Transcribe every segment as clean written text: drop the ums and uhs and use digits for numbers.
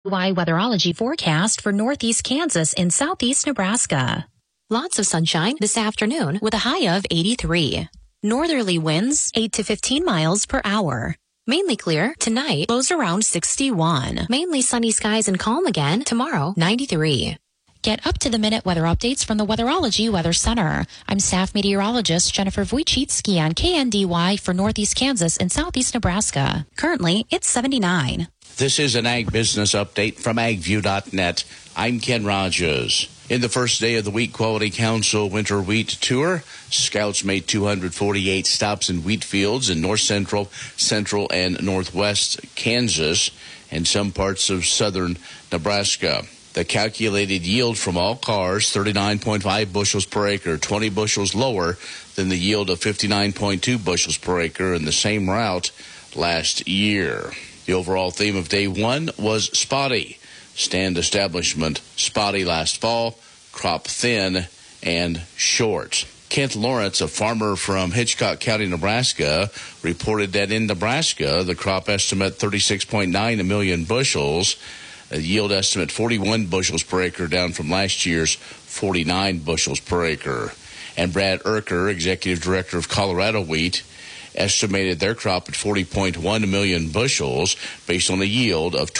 Weatherology forecast for northeast Kansas and southeast Nebraska. Lots of sunshine this afternoon with a high of 83. Northerly winds 8 to 15 miles per hour. Mainly clear tonight, lows around 61. Mainly sunny skies and calm again tomorrow, 93. Get up-to-the-minute weather updates from the Weatherology Weather Center. I'm staff meteorologist Jennifer Wojcicki on KNDY for northeast Kansas and southeast Nebraska. Currently, it's 79. This is an Ag Business Update from AgView.net. I'm Ken Rogers. In the first day of the Wheat Quality Council Winter Wheat Tour, scouts made 248 stops in wheat fields in north central, and northwest Kansas and some parts of southern Nebraska. The calculated yield from all cars, 39.5 bushels per acre, 20 bushels lower than the yield of 59.2 bushels per acre in the same route last year. The overall theme of day one was spotty. Stand establishment spotty last fall, crop thin and short. Kent Lawrence, a farmer from Hitchcock County, Nebraska, reported that in Nebraska, the crop estimate 36.9 million bushels, a yield estimate 41 bushels per acre, down from last year's 49 bushels per acre. And Brad Erker, executive director of Colorado Wheat, estimated their crop at 40.1 million bushels based on a yield of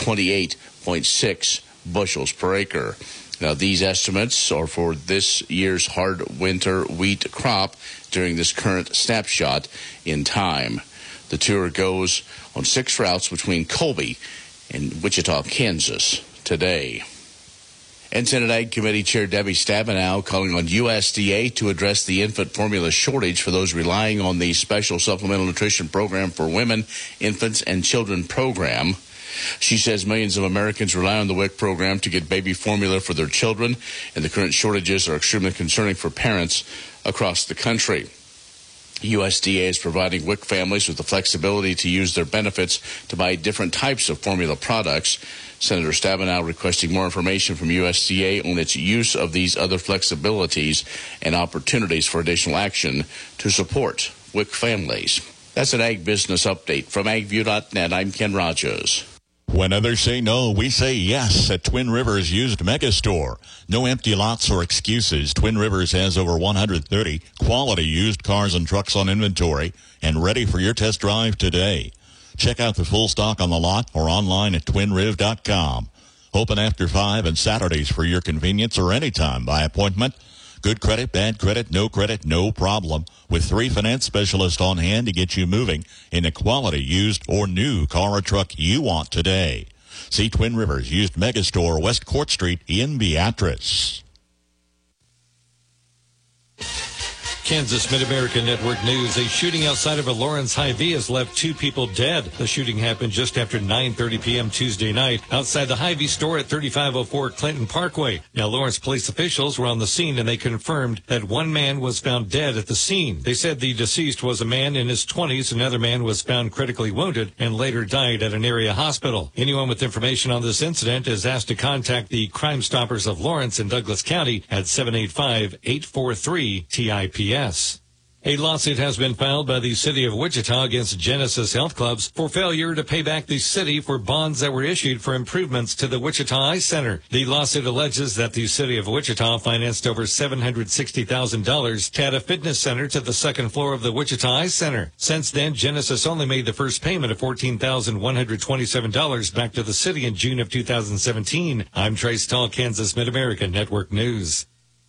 28.6 bushels per acre. Now, these estimates are for this year's hard winter wheat crop during this current snapshot in time. The tour goes on 6 routes between Colby and Wichita, Kansas today. And Senate Ag Committee Chair Debbie Stabenow calling on USDA to address the infant formula shortage for those relying on the Special Supplemental Nutrition Program for Women, Infants, and Children program. She says millions of Americans rely on the WIC program to get baby formula for their children, and the current shortages are extremely concerning for parents across the country. USDA is providing WIC families with the flexibility to use their benefits to buy different types of formula products. Senator Stabenow requesting more information from USDA on its use of these other flexibilities and opportunities for additional action to support WIC families. That's an Ag Business Update from AgView.net. I'm Ken Rogers. When others say no, we say yes at Twin Rivers Used Megastore. No empty lots or excuses. Twin Rivers has over 130 quality used cars and trucks on inventory and ready for your test drive today. Check out the full stock on the lot or online at twinriv.com. Open after 5 and Saturdays for your convenience or anytime by appointment. Good credit, bad credit, no problem. With 3 finance specialists on hand to get you moving in a quality used or new car or truck you want today. See Twin Rivers Used Megastore, West Court Street in Beatrice. Kansas Mid-America Network News. A shooting outside of a Lawrence Hy-Vee has left 2 people dead. The shooting happened just after 9:30 p.m. Tuesday night outside the Hy-Vee store at 3504 Clinton Parkway. Now, Lawrence police officials were on the scene and they confirmed that 1 man was found dead at the scene. They said the deceased was a man in his 20s. Another man was found critically wounded and later died at an area hospital. Anyone with information on this incident is asked to contact the Crime Stoppers of Lawrence in Douglas County at 785-843-TIPS. A lawsuit has been filed by the City of Wichita against Genesis Health Clubs for failure to pay back the city for bonds that were issued for improvements to the Wichita Eye Center. The lawsuit alleges that the City of Wichita financed over $760,000 to add a fitness center to the second floor of the Wichita Eye Center. Since then, Genesis only made the first payment of $14,127 back to the city in June of 2017. I'm Trace Tall, Kansas Mid-America Network News.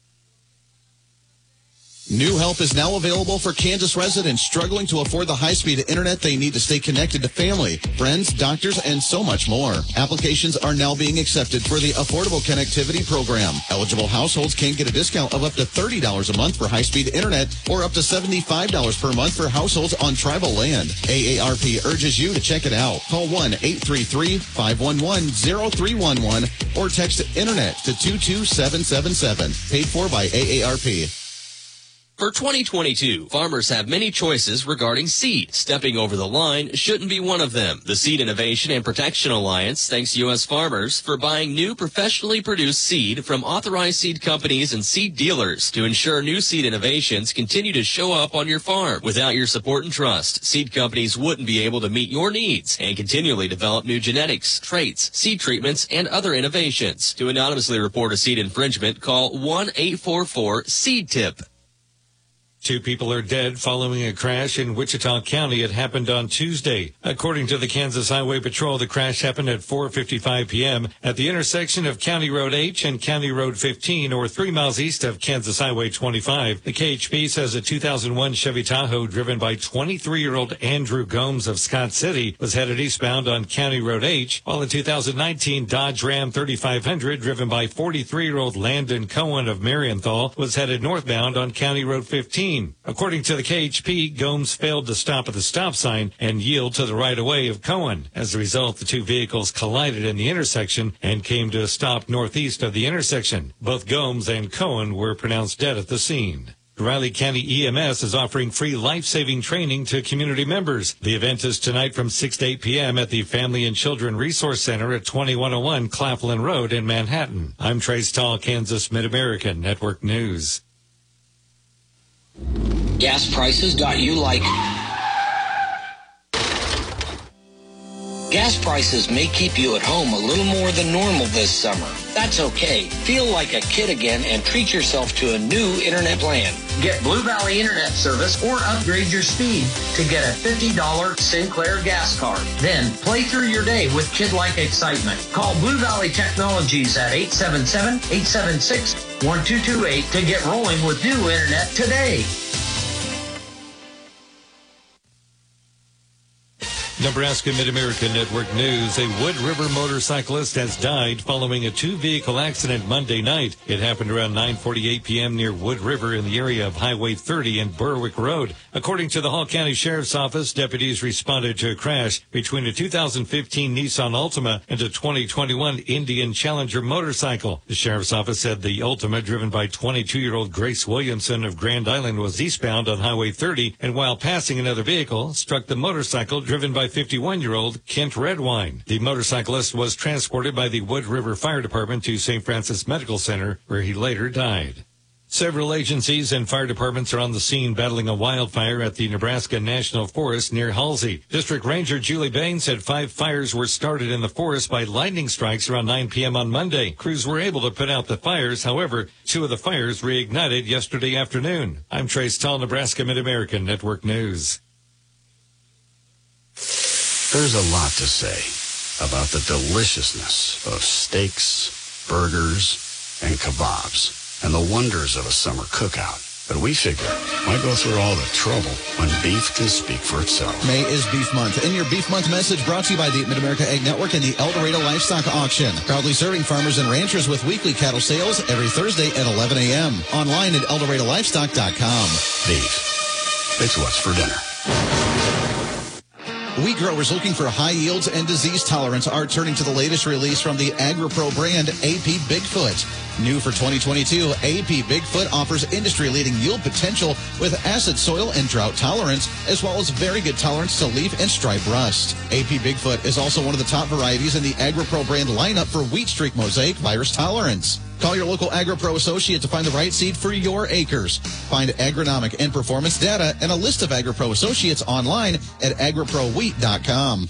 New help is now available for Kansas residents struggling to afford the high-speed internet they need to stay connected to family, friends, doctors, and so much more. Applications are now being accepted for the Affordable Connectivity Program. Eligible households can get a discount of up to $30 a month for high-speed internet or up to $75 per month for households on tribal land. AARP urges you to check it out. Call 1-833-511-0311 or text internet to 22777. Paid for by AARP. For 2022, farmers have many choices regarding seed. Stepping over the line shouldn't be one of them. The Seed Innovation and Protection Alliance thanks U.S. farmers for buying new professionally produced seed from authorized seed companies and seed dealers to ensure new seed innovations continue to show up on your farm. Without your support and trust, seed companies wouldn't be able to meet your needs and continually develop new genetics, traits, seed treatments, and other innovations. To anonymously report a seed infringement, call 1-844-SEED-TIP. 2 people are dead following a crash in Wichita County. It happened on Tuesday. According to the Kansas Highway Patrol, the crash happened at 4:55 p.m. at the intersection of County Road H and County Road 15, or 3 miles east of Kansas Highway 25. The KHP says a 2001 Chevy Tahoe driven by 23-year-old Andrew Gomes of Scott City was headed eastbound on County Road H, while a 2019 Dodge Ram 3500 driven by 43-year-old Landon Cohen of Marienthal was headed northbound on County Road 15. According to the KHP, Gomes failed to stop at the stop sign and yield to the right-of-way of Cohen. As a result, the 2 vehicles collided in the intersection and came to a stop northeast of the intersection. Both Gomes and Cohen were pronounced dead at the scene. Riley County EMS is offering free life-saving training to community members. The event is tonight from 6 to 8 p.m. at the Family and Children Resource Center at 2101 Claflin Road in Manhattan. I'm Trey Stahl, Kansas Mid-American Network News. Gas prices got you like... Gas prices may keep you at home a little more than normal this summer. That's okay. Feel like a kid again and treat yourself to a new internet plan. Get Blue Valley Internet Service or upgrade your speed to get a $50 Sinclair gas card. Then play through your day with kid-like excitement. Call Blue Valley Technologies at 877-876-1228 to get rolling with new internet today. Nebraska Mid-American Network News. A Wood River motorcyclist has died following a 2-vehicle accident Monday night. It happened around 9:48 p.m. near Wood River in the area of Highway 30 and Berwick Road. According to the Hall County Sheriff's Office, deputies responded to a crash between a 2015 Nissan Altima and a 2021 Indian Challenger motorcycle. The Sheriff's Office said the Altima, driven by 22-year-old Grace Williamson of Grand Island, was eastbound on Highway 30 and while passing another vehicle, struck the motorcycle driven by 51-year-old Kent Redwine. The motorcyclist was transported by the Wood River Fire Department to St. Francis Medical Center, where he later died. Several agencies and fire departments are on the scene battling a wildfire at the Nebraska National Forest near Halsey. District Ranger Julie Bain said 5 fires were started in the forest by lightning strikes around 9 p.m. on Monday. Crews were able to put out the fires. However, 2 of the fires reignited yesterday afternoon. I'm Trey Stahl, Nebraska Mid-American Network News. There's a lot to say about the deliciousness of steaks, burgers, and kebabs, and the wonders of a summer cookout. But we figure, why go through all the trouble when beef can speak for itself? May is Beef Month, and your Beef Month message brought to you by the Mid-America Egg Network and the El Dorado Livestock Auction. Proudly serving farmers and ranchers with weekly cattle sales every Thursday at 11 a.m. Online at ElDoradoLivestock.com. Beef. It's what's for dinner. Wheat growers looking for high yields and disease tolerance are turning to the latest release from the AgriPro brand, AP Bigfoot. New for 2022, AP Bigfoot offers industry-leading yield potential with acid soil and drought tolerance, as well as very good tolerance to leaf and stripe rust. AP Bigfoot is also one of the top varieties in the AgriPro brand lineup for wheat streak mosaic virus tolerance. Call your local AgriPro associate to find the right seed for your acres. Find agronomic and performance data and a list of AgriPro associates online at agriprowheat.com.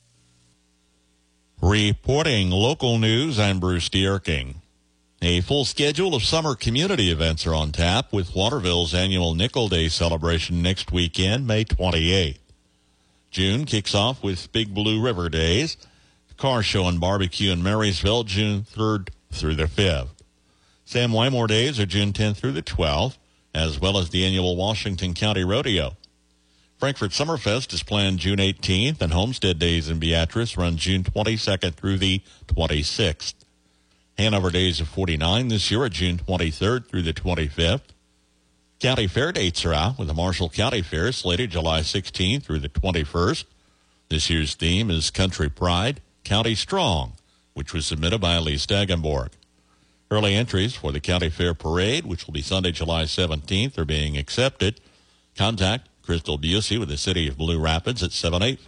Reporting local news, I'm Bruce Dierking. A full schedule of summer community events are on tap with Waterville's annual Nickel Day celebration next weekend, May 28th. June kicks off with Big Blue River Days, car show and barbecue in Marysville, June 3rd through the 5th. Sam Wymore Days are June 10th through the 12th, as well as the annual Washington County Rodeo. Frankfort Summerfest is planned June 18th, and Homestead Days in Beatrice run June 22nd through the 26th. Hanover Days of 49 this year are June 23rd through the 25th. County Fair dates are out with the Marshall County Fair slated July 16th through the 21st. This year's theme is Country Pride, County Strong, which was submitted by Elise Dagenborg. Early entries for the County Fair Parade, which will be Sunday, July 17th, are being accepted. Contact Crystal Busey with the City of Blue Rapids at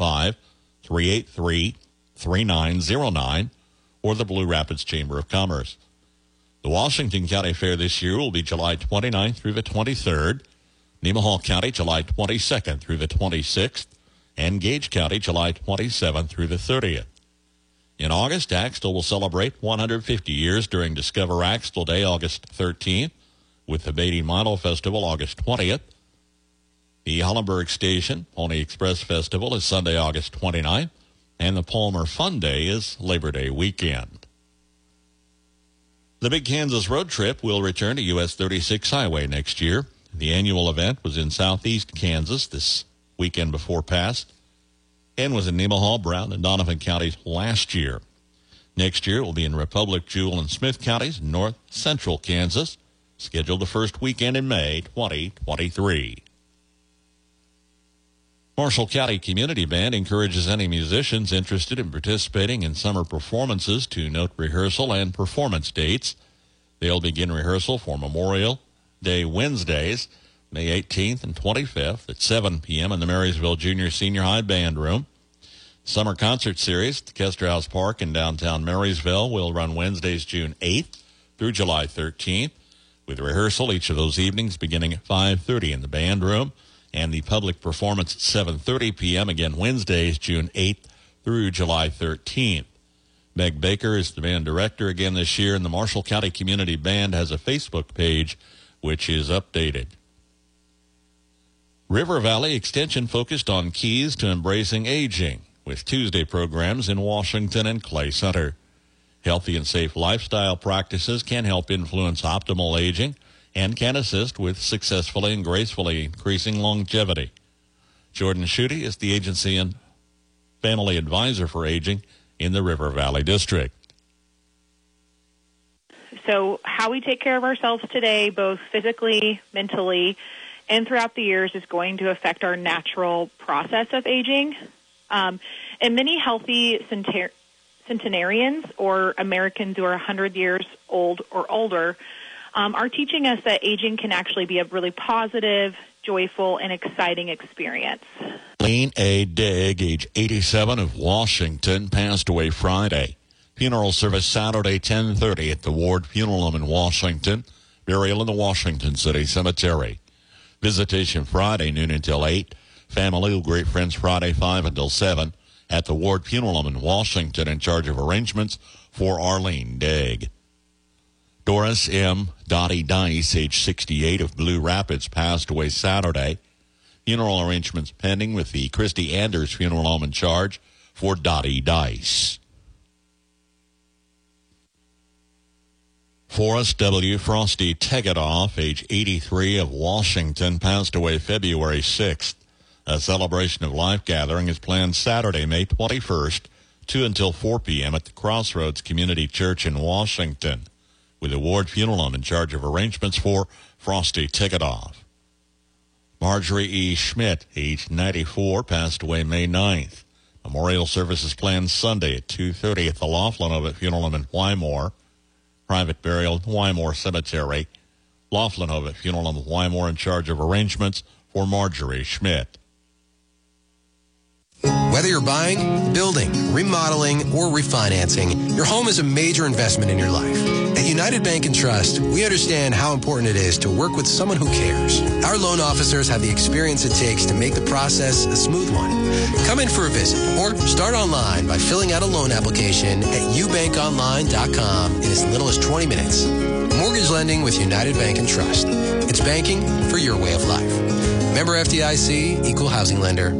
785-383-3909 or the Blue Rapids Chamber of Commerce. The Washington County Fair this year will be July 29th through the 23rd, Nemaha County July 22nd through the 26th, and Gage County July 27th through the 30th. In August, Axtell will celebrate 150 years during Discover Axtell Day, August 13th, with the Beatty Milo Festival August 20th. The Hollenberg Station Pony Express Festival is Sunday, August 29th, and the Palmer Fun Day is Labor Day weekend. The Big Kansas Road Trip will return to US 36 Highway next year. The annual event was in southeast Kansas this weekend before past, and was in Nemaha, Brown, and Donovan counties last year. Next year it will be in Republic, Jewell, and Smith counties, north central Kansas, scheduled the first weekend in May 2023. Marshall County Community Band encourages any musicians interested in participating in summer performances to note rehearsal and performance dates. They'll begin rehearsal for Memorial Day Wednesdays, May 18th and 25th at 7 p.m. in the Marysville Junior Senior High Band Room. Summer concert series at Kester House Park in downtown Marysville will run Wednesdays, June 8th through July 13th, with rehearsal each of those evenings beginning at 5:30 in the band room, and the public performance at 7:30 p.m. again Wednesdays, June 8th through July 13th. Meg Baker is the band director again this year, and the Marshall County Community Band has a Facebook page which is updated. River Valley Extension focused on keys to embracing aging, with Tuesday programs in Washington and Clay Center. Healthy and safe lifestyle practices can help influence optimal aging and can assist with successfully and gracefully increasing longevity. Jordan Schutte is the agency and family advisor for aging in the River Valley District. So how we take care of ourselves today, both physically, mentally, and throughout the years is going to affect our natural process of aging. And many healthy centenarians or Americans who are 100 years old or older are teaching us that aging can actually be a really positive, joyful, and exciting experience. Lean A. Digg, age 87 of Washington, passed away Friday. Funeral service Saturday, 10:30 at the Ward Funeral Home in Washington. Burial in the Washington City Cemetery. Visitation Friday, noon until 8. Family will greet friends Friday, 5 until 7 at the Ward Funeral Home in Washington, in charge of arrangements for Arlene Digg. Doris M. Dottie Dice, age 68 of Blue Rapids, passed away Saturday. Funeral arrangements pending with the Christy Anders Funeral Home in charge for Dottie Dice. Forrest W. Frosty Tegedoff, age 83 of Washington, passed away February 6th. A celebration of life gathering is planned Saturday, May 21st, 2 until 4 p.m. at the Crossroads Community Church in Washington, with the Ward Funeral Home in charge of arrangements for Frosty Tegedoff. Marjorie E. Schmidt, age 94, passed away May 9th. Memorial service is planned Sunday at 2:30 at the Laughlin Ovitt Funeral Home in Wymore. Private burial at Wymore Cemetery. Laughlin Ovitt Funeral Home in Wymore in charge of arrangements for Marjorie Schmidt. Whether you're buying, building, remodeling, or refinancing, your home is a major investment in your life. At United Bank and Trust, we understand how important it is to work with someone who cares. Our loan officers have the experience it takes to make the process a smooth one. Come in for a visit or start online by filling out a loan application at ubankonline.com in as little as 20 minutes. Mortgage lending with United Bank and Trust. It's banking for your way of life. Member FDIC, Equal Housing Lender.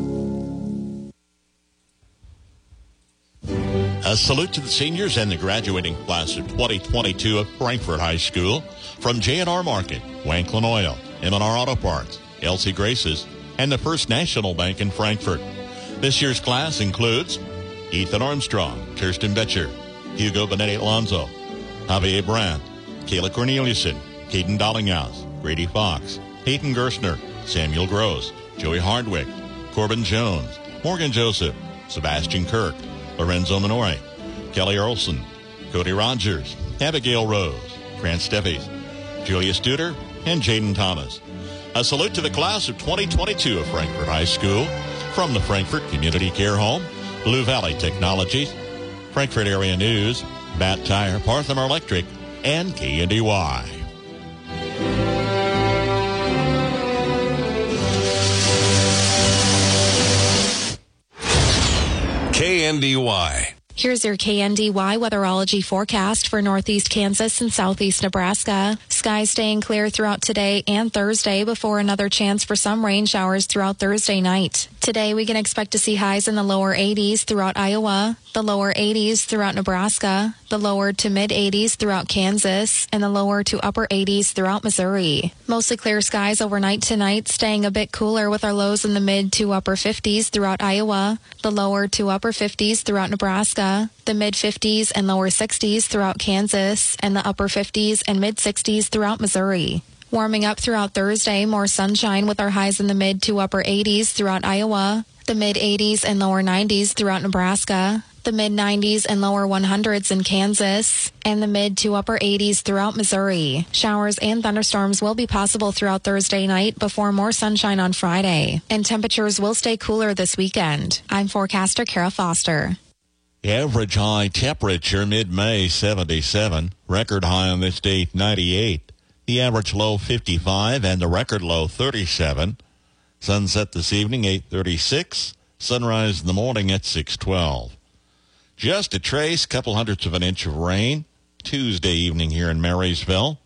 A salute to the seniors and the graduating class of 2022 of Frankfort High School from J&R Market, Wanklin Oil, M&R Auto Parts, LC Graces, and the First National Bank in Frankfort. This year's class includes Ethan Armstrong, Kirsten Betcher, Hugo Benetti Alonso, Javier Brandt, Kayla Corneliuson, Caden Dollinghouse, Grady Fox, Peyton Gerstner, Samuel Gross, Joey Hardwick, Corbin Jones, Morgan Joseph, Sebastian Kirk, Lorenzo Minore, Kelly Earlson, Cody Rogers, Abigail Rose, Grant Steffies, Julia Studer, and Jaden Thomas. A salute to the class of 2022 of Frankfort High School from the Frankfort Community Care Home, Blue Valley Technologies, Frankfort Area News, Bat Tire, Parthamar Electric, and KNDY. KNDY. Here's your KNDY weatherology forecast for northeast Kansas and southeast Nebraska. Skies staying clear throughout today and Thursday before another chance for some rain showers throughout Thursday night. Today, we can expect to see highs in the lower 80s throughout Iowa, the lower 80s throughout Nebraska, the lower to mid 80s throughout Kansas, and the lower to upper 80s throughout Missouri. Mostly clear skies overnight tonight, staying a bit cooler with our lows in the mid to upper 50s throughout Iowa, the lower to upper 50s throughout Nebraska, the mid 50s and lower 60s throughout Kansas, and the upper 50s and mid 60s throughout Missouri. Warming up throughout Thursday, more sunshine with our highs in the mid to upper 80s throughout Iowa, the mid 80s and lower 90s throughout Nebraska, the mid 90s and lower 100s in Kansas, and the mid to upper 80s throughout Missouri. Showers and thunderstorms will be possible throughout Thursday night before more sunshine on Friday, and temperatures will stay cooler this weekend. I'm forecaster Kara Foster. Average high temperature mid-May 77, record high on this date 98. The average low 55 and the record low 37. Sunset this evening 8:36. Sunrise in the morning at 6:12. Just a trace, couple hundredths of an inch of rain Tuesday evening here in Marysville.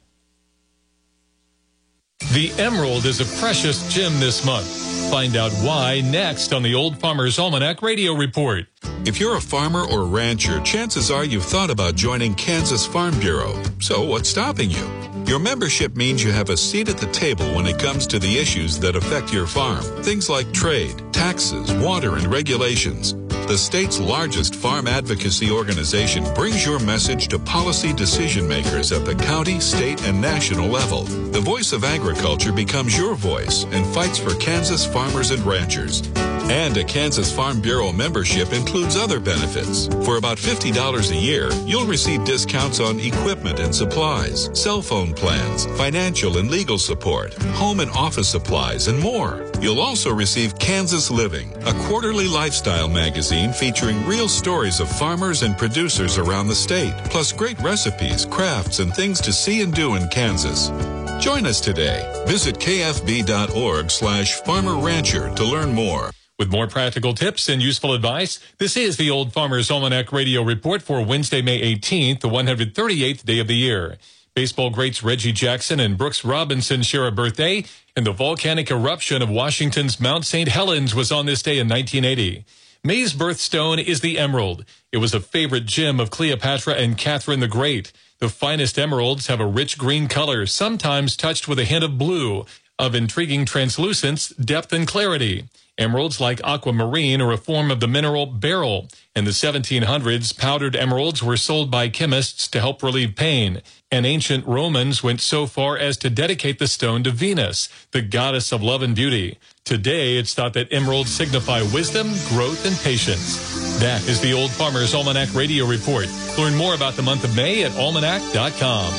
The Emerald is a precious gem this month. Find out why next on the Old Farmer's Almanac Radio Report. If you're a farmer or rancher, chances are you've thought about joining Kansas Farm Bureau. So what's stopping you? Your membership means you have a seat at the table when it comes to the issues that affect your farm. Things like trade, taxes, water, and regulations. The state's largest farm advocacy organization brings your message to policy decision makers at the county, state, and national level. The voice of agriculture becomes your voice and fights for Kansas farmers and ranchers. And a Kansas Farm Bureau membership includes other benefits. For about $50 a year, you'll receive discounts on equipment and supplies, cell phone plans, financial and legal support, home and office supplies, and more. You'll also receive Kansas Living, a quarterly lifestyle magazine featuring real stories of farmers and producers around the state, plus great recipes, crafts, and things to see and do in Kansas. Join us today. Visit kfb.org/farmer-rancher to learn more. With more practical tips and useful advice, this is the Old Farmer's Almanac Radio Report for Wednesday, May 18th, the 138th day of the year. Baseball greats Reggie Jackson and Brooks Robinson share a birthday, and the volcanic eruption of Washington's Mount St. Helens was on this day in 1980. May's birthstone is the emerald. It was a favorite gem of Cleopatra and Catherine the Great. The finest emeralds have a rich green color, sometimes touched with a hint of blue, of intriguing translucence, depth, and clarity. Emeralds like aquamarine are a form of the mineral beryl. In the 1700s, powdered emeralds were sold by chemists to help relieve pain, and ancient Romans went so far as to dedicate the stone to Venus, the goddess of love and beauty. Today, it's thought that emeralds signify wisdom, growth, and patience. That is the Old Farmer's Almanac Radio Report. Learn more about the month of May at almanac.com.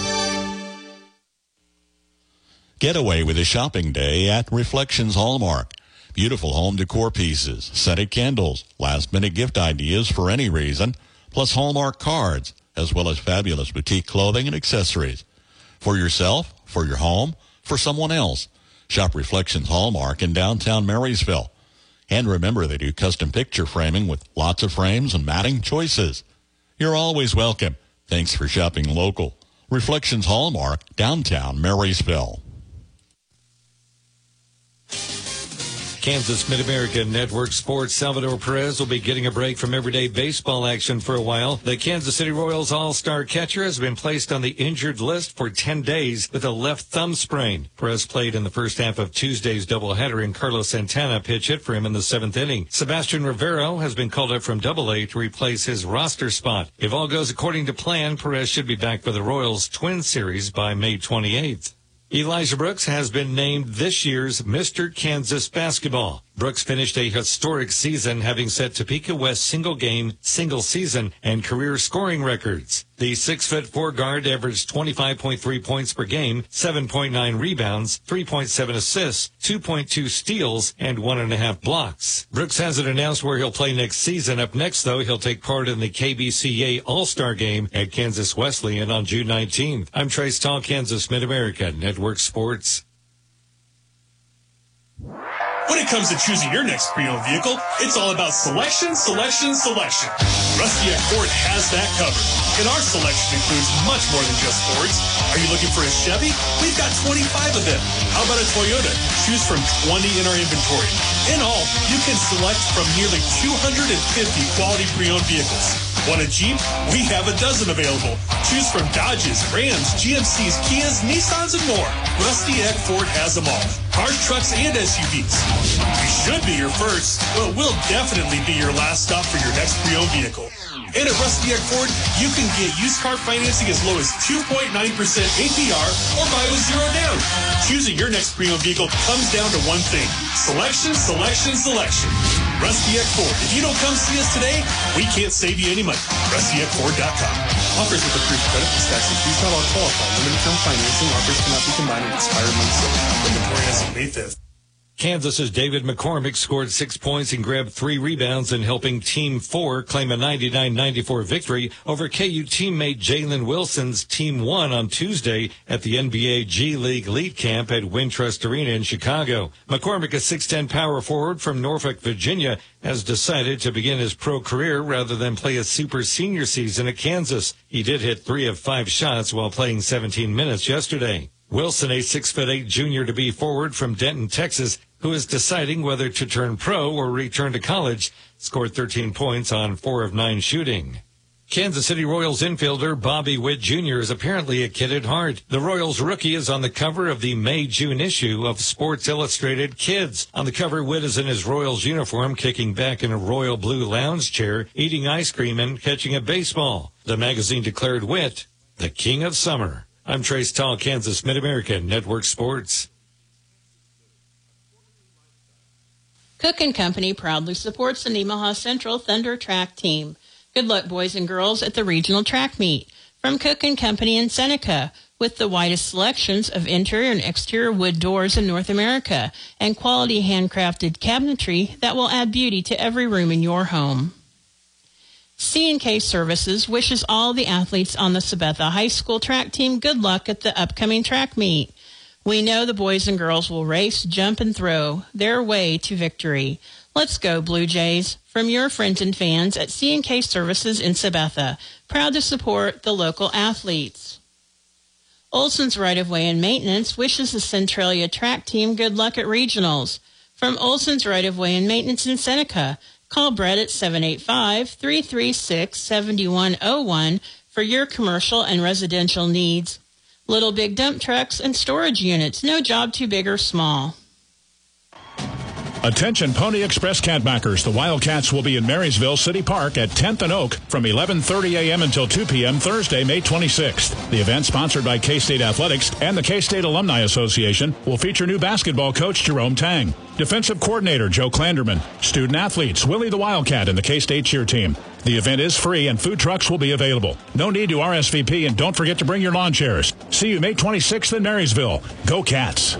Get away with a shopping day at Reflections Hallmark. Beautiful home decor pieces, scented candles, last-minute gift ideas for any reason, plus Hallmark cards, as well as fabulous boutique clothing and accessories. For yourself, for your home, for someone else. Shop Reflections Hallmark in downtown Marysville. And remember, they do custom picture framing with lots of frames and matting choices. You're always welcome. Thanks for shopping local. Reflections Hallmark, downtown Marysville. Kansas Mid-America Network Sports. Salvador Perez will be getting a break from everyday baseball action for a while. The Kansas City Royals all-star catcher has been placed on the injured list for 10 days with a left thumb sprain. Perez played in the first half of Tuesday's doubleheader, and Carlos Santana pitch hit for him in the 7th inning. Sebastian Rivero has been called up from Double-A to replace his roster spot. If all goes according to plan, Perez should be back for the Royals Twin Series by May 28th. Elijah Brooks has been named this year's Mr. Kansas Basketball. Brooks finished a historic season, having set Topeka West single-game, single-season, and career scoring records. The 6'4" guard averaged 25.3 points per game, 7.9 rebounds, 3.7 assists, 2.2 steals, and 1.5 blocks. Brooks hasn't announced where he'll play next season. Up next, though, he'll take part in the KBCA All-Star Game at Kansas Wesleyan on June 19th. I'm Trace Tall, Kansas Mid-America Network Sports. When it comes to choosing your next pre-owned vehicle, it's all about selection, selection, selection. Rusty Eck Ford has that covered. And our selection includes much more than just Fords. Are you looking for a Chevy? We've got 25 of them. How about a Toyota? Choose from 20 in our inventory. In all, you can select from nearly 250 quality pre-owned vehicles. Want a Jeep? We have a dozen available. Choose from Dodges, Rams, GMCs, Kias, Nissans, and more. Rusty Eck Ford has them all. Cars, trucks, and SUVs. We should be your first, but we'll definitely be your last stop for your next pre-owned vehicle. And at Rusty Eck Ford, you can get used car financing as low as 2.9% APR or buy with zero down. Choosing your next pre-owned vehicle comes down to one thing: selection, selection, selection. Rusty Eck Ford. If you don't come see us today, we can't save you any money. RustyEckFord.com. Offers with approved credit plus tax and fees not all qualify. Limited term financing offers cannot be combined with expired months. Inventory as of May 5th. Kansas's David McCormick scored 6 points and grabbed 3 rebounds in helping Team 4 claim a 99-94 victory over KU teammate Jalen Wilson's Team 1 on Tuesday at the NBA G League Elite Camp at Wintrust Arena in Chicago. McCormick, a 6'10" power forward from Norfolk, Virginia, has decided to begin his pro career rather than play a super senior season at Kansas. He did hit 3 of 5 shots while playing 17 minutes yesterday. Wilson, a 6'8" junior to be forward from Denton, Texas, who is deciding whether to turn pro or return to college, scored 13 points on 4 of 9 shooting. Kansas City Royals infielder Bobby Witt Jr. is apparently a kid at heart. The Royals rookie is on the cover of the May-June issue of Sports Illustrated Kids. On the cover, Witt is in his Royals uniform, kicking back in a royal blue lounge chair, eating ice cream and catching a baseball. The magazine declared Witt the king of summer. I'm Trace Tall, Kansas Mid-America Network Sports. Cook & Company proudly supports the Nemaha Central Thunder track team. Good luck, boys and girls, at the regional track meet. From Cook & Company in Seneca, with the widest selections of interior and exterior wood doors in North America and quality handcrafted cabinetry that will add beauty to every room in your home. C&K Services wishes all the athletes on the Sabetha High School track team good luck at the upcoming track meet. We know the boys and girls will race, jump, and throw their way to victory. Let's go, Blue Jays. From your friends and fans at C&K Services in Sabetha, proud to support the local athletes. Olson's Right-of-Way and Maintenance wishes the Centralia track team good luck at regionals. From Olson's Right-of-Way and Maintenance in Seneca, call Brett at 785-336-7101 for your commercial and residential needs. Little big dump trucks and storage units, no job too big or small. Attention Pony Express cat backers. The Wildcats will be in Marysville City Park at 10th and Oak from 11:30 a.m. until 2 p.m. Thursday, May 26th. The event, sponsored by K-State Athletics and the K-State Alumni Association, will feature new basketball coach Jerome Tang, defensive coordinator Joe Klanderman, student athletes Willie the Wildcat and the K-State cheer team. The event is free and food trucks will be available. No need to RSVP, and don't forget to bring your lawn chairs. See you May 26th in Marysville. Go Cats!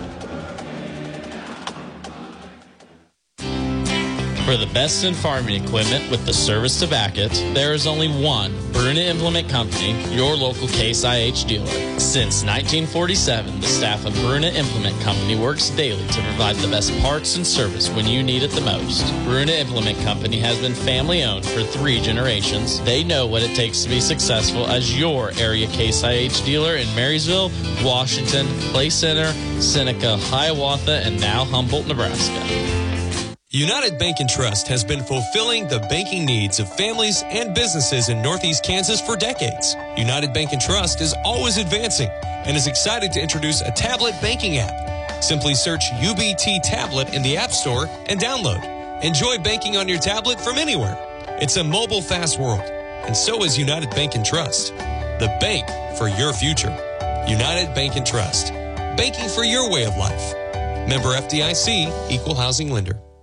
For the best in farming equipment with the service to back it, there is only one Bruna Implement Company, your local Case IH dealer. Since 1947, the staff of Bruna Implement Company works daily to provide the best parts and service when you need it the most. Bruna Implement Company has been family-owned for 3 generations. They know what it takes to be successful as your area Case IH dealer in Marysville, Washington, Clay Center, Seneca, Hiawatha, and now Humboldt, Nebraska. United Bank & Trust has been fulfilling the banking needs of families and businesses in Northeast Kansas for decades. United Bank & Trust is always advancing and is excited to introduce a tablet banking app. Simply search UBT Tablet in the App Store and download. Enjoy banking on your tablet from anywhere. It's a mobile fast world, and so is United Bank & Trust. The bank for your future. United Bank & Trust. Banking for your way of life. Member FDIC, Equal Housing Lender.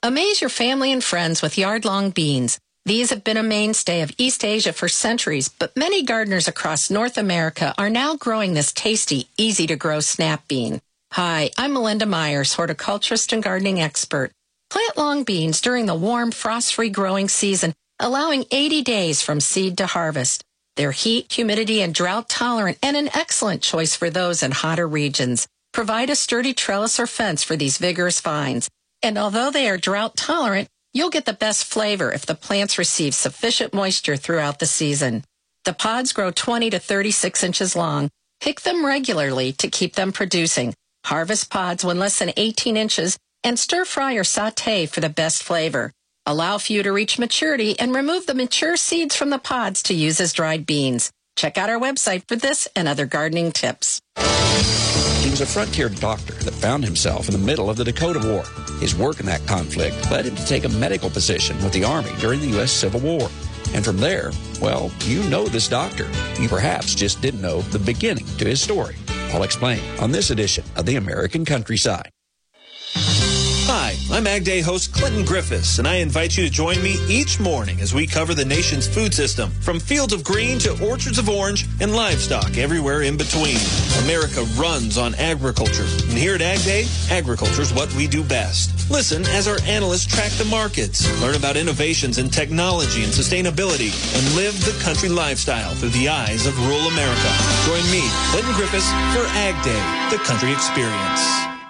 Amaze your family and friends with yard-long beans. These have been a mainstay of East Asia for centuries, but many gardeners across North America are now growing this tasty, easy-to-grow snap bean. Hi, I'm Melinda Myers, horticulturist and gardening expert. Plant long beans during the warm, frost-free growing season, allowing 80 days from seed to harvest. They're heat, humidity, and drought tolerant and an excellent choice for those in hotter regions. Provide a sturdy trellis or fence for these vigorous vines. And although they are drought tolerant, you'll get the best flavor if the plants receive sufficient moisture throughout the season. The pods grow 20 to 36 inches long. Pick them regularly to keep them producing. Harvest pods when less than 18 inches and stir fry or saute for the best flavor. Allow few to reach maturity and remove the mature seeds from the pods to use as dried beans. Check out our website for this and other gardening tips. He was a frontier doctor that found himself in the middle of the Dakota War. His work in that conflict led him to take a medical position with the Army during the U.S. Civil War. And from there, well, you know this doctor. You perhaps just didn't know the beginning to his story. I'll explain on this edition of The American Countryside. Hi, I'm Ag Day host Clinton Griffiths, and I invite you to join me each morning as we cover the nation's food system, from fields of green to orchards of orange and livestock everywhere in between. America runs on agriculture, and here at Ag Day, agriculture is what we do best. Listen as our analysts track the markets, learn about innovations in technology and sustainability, and live the country lifestyle through the eyes of rural America. Join me, Clinton Griffiths, for Ag Day, the country experience.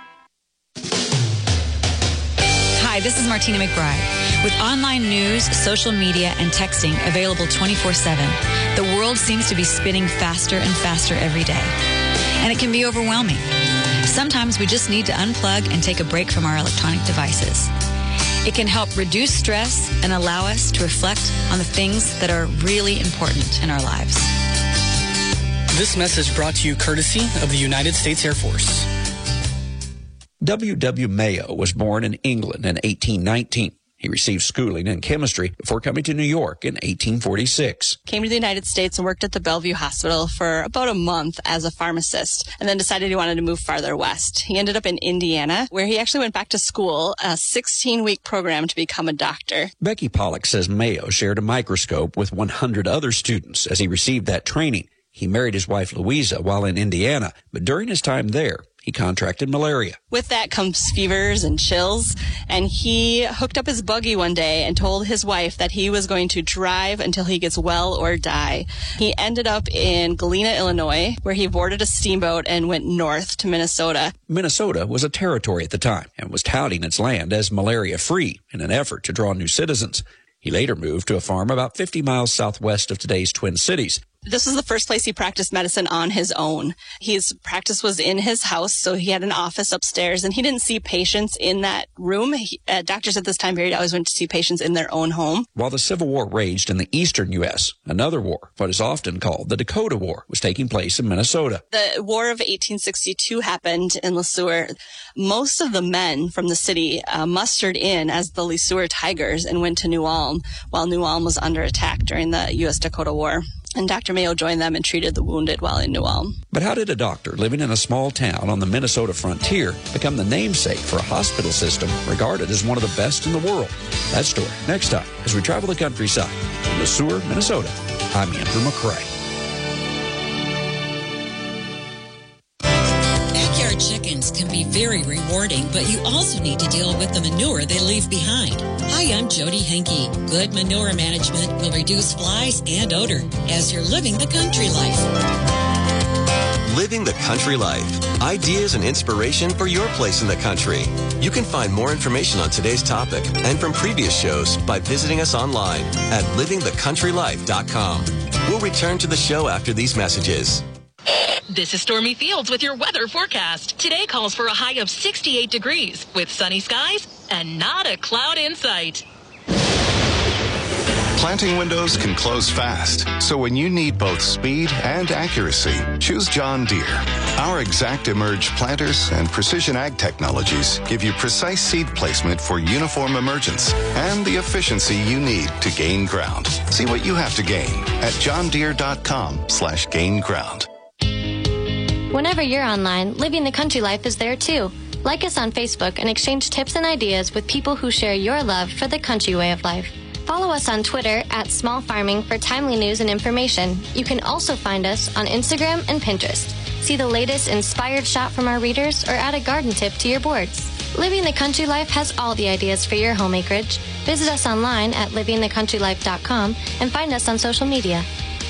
Hi, this is Martina McBride. With online news, social media, and texting available 24/7, the world seems to be spinning faster and faster every day. And it can be overwhelming. Sometimes we just need to unplug and take a break from our electronic devices. It can help reduce stress and allow us to reflect on the things that are really important in our lives. This message brought to you courtesy of the United States Air Force. W.W. Mayo was born in England in 1819. He received schooling in chemistry before coming to New York in 1846. Came to the United States and worked at the Bellevue Hospital for about a month as a pharmacist, and then decided he wanted to move farther west. He ended up in Indiana, where he actually went back to school, a 16-week program to become a doctor. Becky Pollock says Mayo shared a microscope with 100 other students as he received that training. He married his wife Louisa while in Indiana, but during his time there, he contracted malaria. With that comes fevers and chills, and he hooked up his buggy one day and told his wife that he was going to drive until he gets well or die. He ended up in Galena, Illinois, where he boarded a steamboat and went north to Minnesota. Minnesota was a territory at the time and was touting its land as malaria-free in an effort to draw new citizens. He later moved to a farm about 50 miles southwest of today's Twin Cities. This was the first place he practiced medicine on his own. His practice was in his house, so he had an office upstairs, and he didn't see patients in that room. Doctors at this time period always went to see patients in their own home. While the Civil War raged in the eastern U.S., another war, what is often called the Dakota War, was taking place in Minnesota. The War of 1862 happened in Le Sueur. Most of the men from the city mustered in as the Le Sueur Tigers and went to New Ulm, while New Ulm was under attack during the U.S. Dakota War. And Dr. Mayo joined them and treated the wounded while in New Ulm. But how did a doctor living in a small town on the Minnesota frontier become the namesake for a hospital system regarded as one of the best in the world? That story next time as we travel the countryside. In Le Sueur, Minnesota, I'm Andrew McCrae. Backyard chickens can be very rewarding, but you also need to deal with the manure they leave behind. Hi, I'm Jody Henke. Good manure management will reduce flies and odor as you're living the country life. Living the country life. Ideas and inspiration for your place in the country. You can find more information on today's topic and from previous shows by visiting us online at livingthecountrylife.com. We'll return to the show after these messages. This is Stormy Fields with your weather forecast. Today calls for a high of 68 degrees with sunny skies and not a cloud in sight. Planting windows can close fast, so when you need both speed and accuracy, choose John Deere. Our Exact Emerge planters and precision ag technologies give you precise seed placement for uniform emergence and the efficiency you need to gain ground. See what you have to gain at johndeere.com/gain ground. Whenever you're online, living the country life is there too. Like us on Facebook and exchange tips and ideas with people who share your love for the country way of life. Follow us on Twitter at Small Farming for timely news and information. You can also find us on Instagram and Pinterest. See the latest inspired shot from our readers or add a garden tip to your boards. Living the Country Life has all the ideas for your home acreage. Visit us online at livingthecountrylife.com and find us on social media.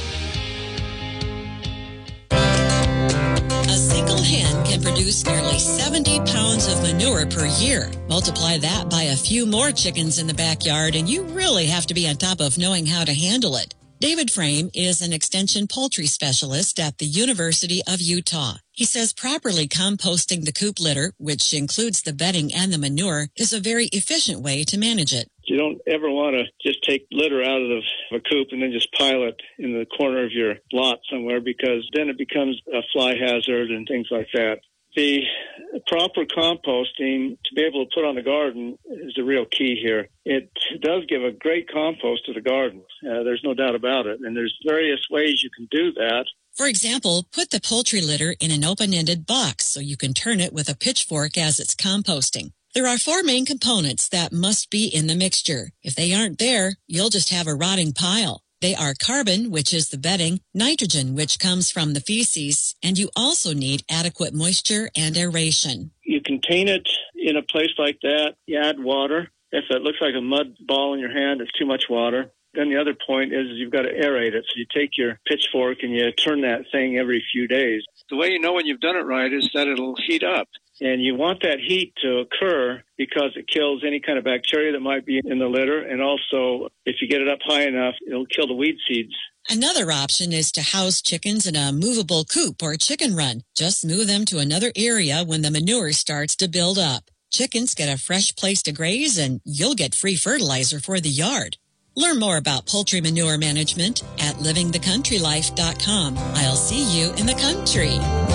A single hen can produce nearly 70 pounds of manure per year. Multiply that by a few more chickens in the backyard, and you really have to be on top of knowing how to handle it. David Frame is an extension poultry specialist at the University of Utah. He says properly composting the coop litter, which includes the bedding and the manure, is a very efficient way to manage it. You don't ever want to just take litter out of a coop and then just pile it in the corner of your lot somewhere, because then it becomes a fly hazard and things like that. The proper composting to be able to put on the garden is the real key here. It does give a great compost to the garden. There's no doubt about it. And there's various ways you can do that. For example, put the poultry litter in an open-ended box so you can turn it with a pitchfork as it's composting. There are 4 main components that must be in the mixture. If they aren't there, you'll just have a rotting pile. They are carbon, which is the bedding, nitrogen, which comes from the feces, and you also need adequate moisture and aeration. You contain it in a place like that. You add water. If it looks like a mud ball in your hand, it's too much water. Then the other point is you've got to aerate it. So you take your pitchfork and you turn that thing every few days. The way you know when you've done it right is that it'll heat up. And you want that heat to occur because it kills any kind of bacteria that might be in the litter. And also, if you get it up high enough, it'll kill the weed seeds. Another option is to house chickens in a movable coop or chicken run. Just move them to another area when the manure starts to build up. Chickens get a fresh place to graze, and you'll get free fertilizer for the yard. Learn more about poultry manure management at livingthecountrylife.com. I'll see you in the country.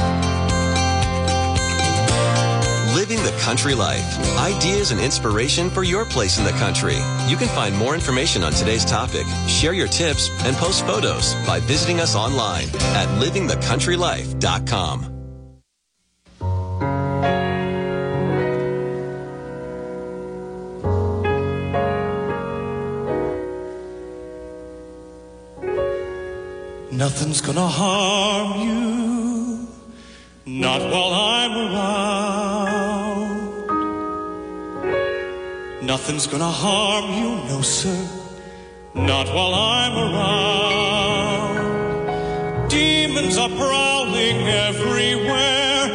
Living the Country Life. Ideas and inspiration for your place in the country. You can find more information on today's topic, share your tips, and post photos by visiting us online at livingthecountrylife.com. Nothing's gonna harm you, not while I'm around. Nothing's gonna harm you, no sir, not while I'm around. Demons are prowling everywhere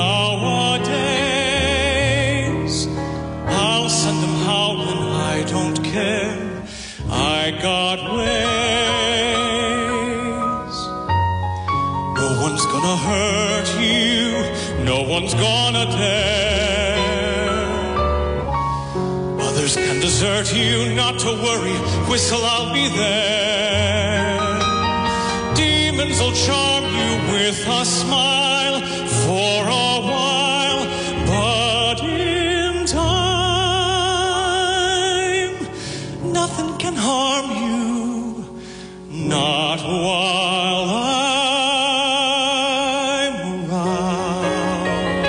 nowadays. I'll send them howling, I don't care, I got ways. No one's gonna hurt you, no one's gonna dare. Others can desert you, not to worry, whistle, I'll be there. Demons will charm you with a smile for a while, but in time, nothing can harm you, not while I'm around.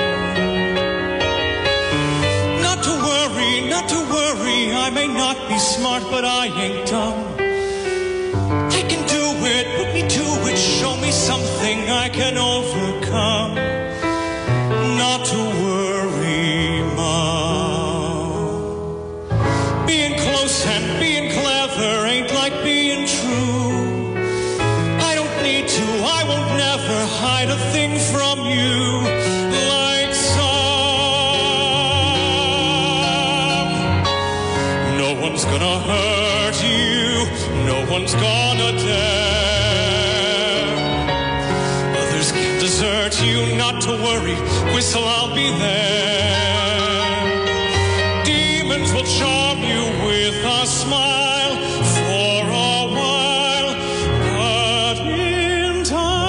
Not to worry, not to worry, I may not be smart, but I ain't dumb. I can do it, put me to it, show me something I can overcome. Not to worry, Mom. Being close and being clever ain't like being true. I don't need to, I won't never hide a thing from you like some. No one's gonna hurt you, no one's gonna dare. Others can desert you, not to worry, whistle, I'll be there. Demons will charm you with a smile for a while, but in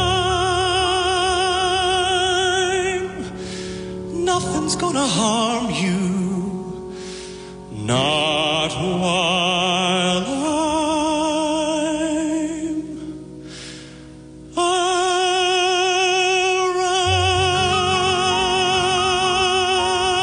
time, nothing's gonna harm you, not while I'm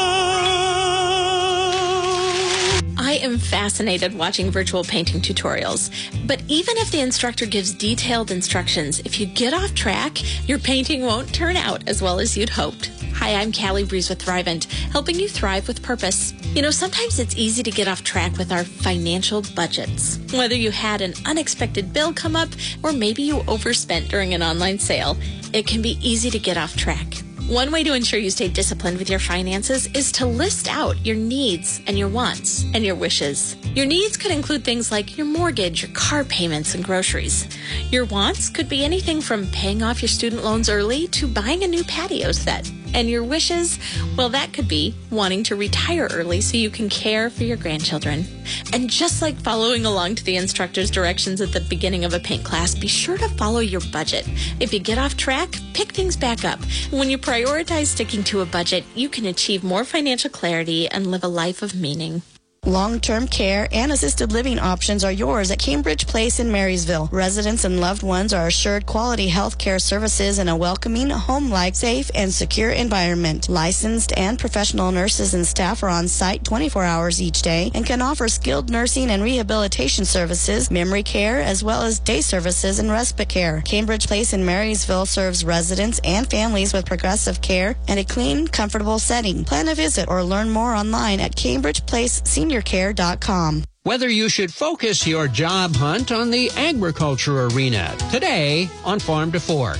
fascinated watching virtual painting tutorials. But even if the instructor gives detailed instructions, if you get off track, your painting won't turn out as well as you'd hoped. Hi, I'm Callie Breeze with Thrivent, helping you thrive with purpose. You know, sometimes it's easy to get off track with our financial budgets. Whether you had an unexpected bill come up or maybe you overspent during an online sale, it can be easy to get off track. One way to ensure you stay disciplined with your finances is to list out your needs and your wants and your wishes. Your needs could include things like your mortgage, your car payments, and groceries. Your wants could be anything from paying off your student loans early to buying a new patio set. And your wishes, well, that could be wanting to retire early so you can care for your grandchildren. And just like following along to the instructor's directions at the beginning of a paint class, be sure to follow your budget. If you get off track, pick things back up. When you prioritize sticking to a budget, you can achieve more financial clarity and live a life of meaning. Long-term care and assisted living options are yours at Cambridge Place in Marysville. Residents and loved ones are assured quality health care services in a welcoming, home-like, safe, and secure environment. Licensed and professional nurses and staff are on site 24 hours each day and can offer skilled nursing and rehabilitation services, memory care, as well as day services and respite care. Cambridge Place in Marysville serves residents and families with progressive care and a clean, comfortable setting. Plan a visit or learn more online at CambridgePlaceSeniorCare.com. Whether you should focus your job hunt on the agriculture arena. Today on Farm to Fork.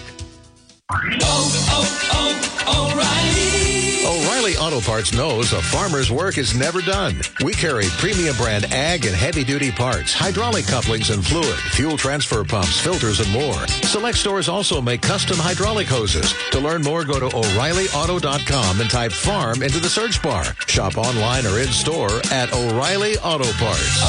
O'Reilly Auto Parts knows a farmer's work is never done. We carry premium brand ag and heavy-duty parts, hydraulic couplings and fluid, fuel transfer pumps, filters, and more. Select stores also make custom hydraulic hoses. To learn more, go to O'ReillyAuto.com and type farm into the search bar. Shop online or in-store at O'Reilly Auto Parts.